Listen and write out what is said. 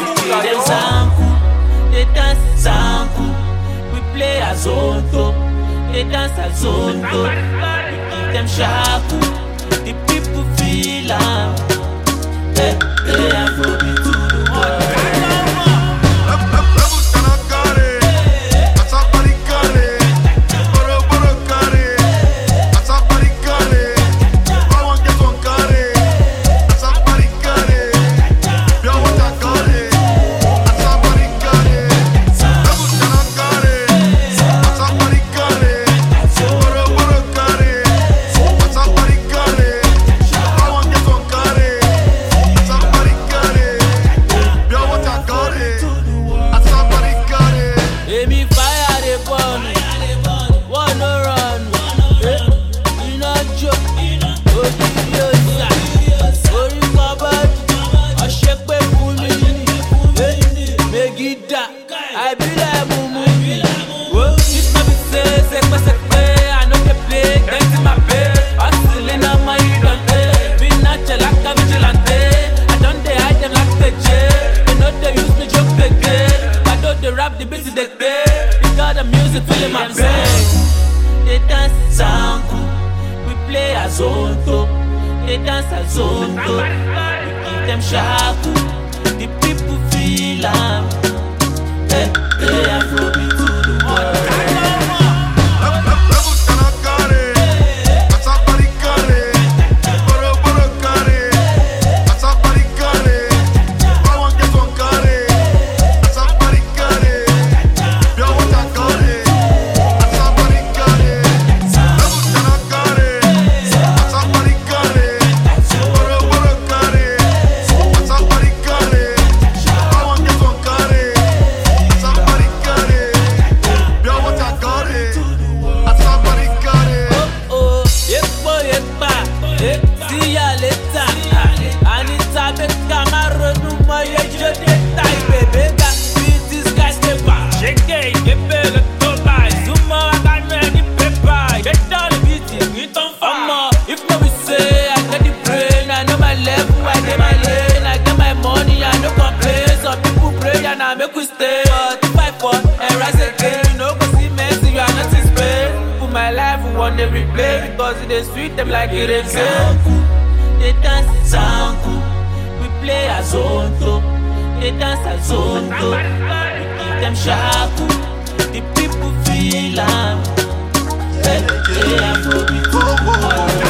Them zanku, they dance zanku. We play azonto, they dance azonto. We give them shaku, the people feel am. They Afrobeat to the world. I be like mumu. This my be say, I know they play, dance in my bed. Hustling on my idante, be natural like a vigilante. I don't they hide them like the jail. They know they use me joke again. I know they rap the beats they play. They got the music filling my brain. They dance zanku, we play azonto. They dance azonto, we give them shaku. The people feel am. They Afrobeat to the world. See ya later. Anita Beckham, I run my age. Baby, got this guy's paper. Shake it, get better, go by. Zuma, I got any paper. Get down the beat, it on fire. If no we say, I got the brain, I know my level, I get my lane, I get my money, I no complain. Some people pray and I make we stay. But if I fall and rise again, you know, go see Messi, you are not in Spain. Put my life on the replay because it is sweet them like it is. They dance zanku, we play azonto. They dance azonto, we give them shaku. The people feel am. They Afrobeat to the world.